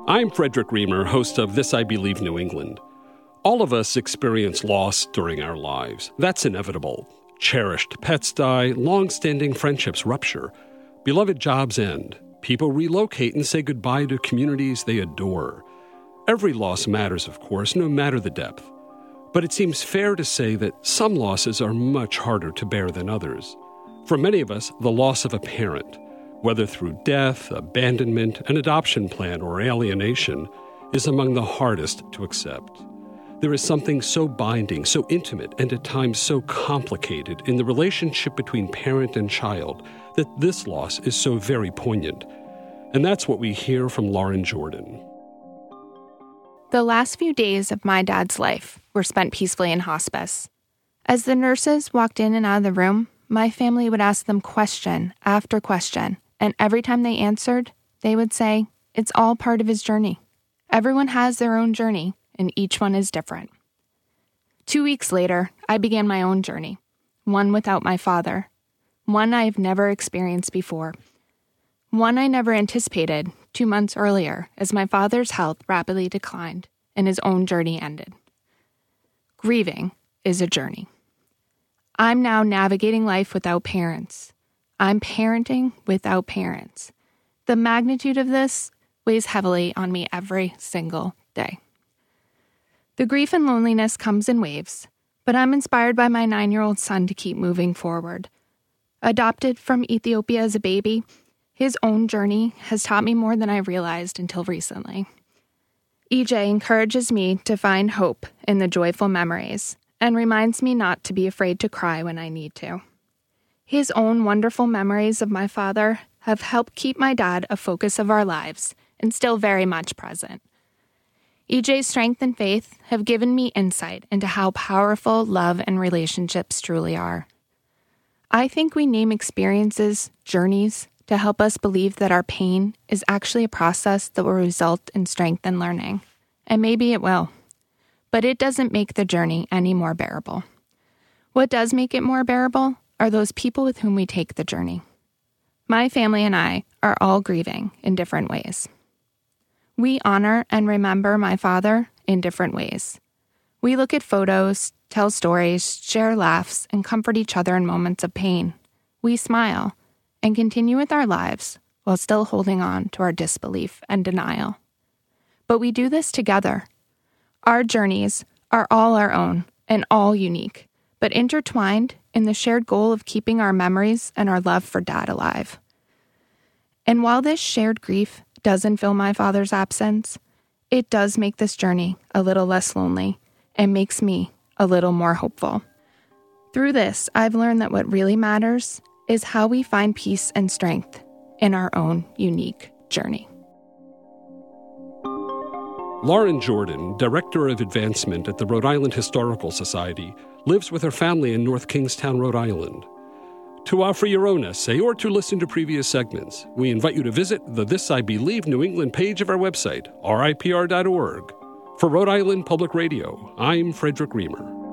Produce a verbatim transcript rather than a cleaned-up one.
I'm Frederick Reamer, host of This I Believe New England. All of us experience loss during our lives. That's inevitable. Cherished pets die, long-standing friendships rupture, beloved jobs end, people relocate and say goodbye to communities they adore. Every loss matters, of course, no matter the depth. But it seems fair to say that some losses are much harder to bear than others. For many of us, the loss of a parent, whether through death, abandonment, an adoption plan, or alienation, is among the hardest to accept. There is something so binding, so intimate, and at times so complicated in the relationship between parent and child that this loss is so very poignant. And that's what we hear from Lauren Jordan. The last few days of my dad's life were spent peacefully in hospice. As the nurses walked in and out of the room, my family would ask them question after question, and every time they answered, they would say, "It's all part of his journey. Everyone has their own journey, and each one is different." Two weeks later, I began my own journey, one without my father, one I've never experienced before, one I never anticipated two months earlier as my father's health rapidly declined and his own journey ended. Grieving is a journey. I'm now navigating life without parents. I'm parenting without parents. The magnitude of this weighs heavily on me every single day. The grief and loneliness comes in waves, but I'm inspired by my nine-year-old son to keep moving forward. Adopted from Ethiopia as a baby, his own journey has taught me more than I realized until recently. E J encourages me to find hope in the joyful memories and reminds me not to be afraid to cry when I need to. His own wonderful memories of my father have helped keep my dad a focus of our lives and still very much present. E J's strength and faith have given me insight into how powerful love and relationships truly are. I think we name experiences journeys to help us believe that our pain is actually a process that will result in strength and learning. And maybe it will. But it doesn't make the journey any more bearable. What does make it more bearable are those people with whom we take the journey. My family and I are all grieving in different ways. We honor and remember my father in different ways. We look at photos, tell stories, share laughs, and comfort each other in moments of pain. We smile and continue with our lives while still holding on to our disbelief and denial. But we do this together. Our journeys are all our own and all unique, but intertwined in the shared goal of keeping our memories and our love for Dad alive. And while this shared grief doesn't fill my father's absence, it does make this journey a little less lonely and makes me a little more hopeful. Through this, I've learned that what really matters is how we find peace and strength in our own unique journey. Lauren Jordan, Director of Advancement at the Rhode Island Historical Society, lives with her family in North Kingstown, Rhode Island. To offer your own essay or to listen to previous segments, we invite you to visit the This I Believe New England page of our website, R I P R dot org. For Rhode Island Public Radio, I'm Frederick Reamer.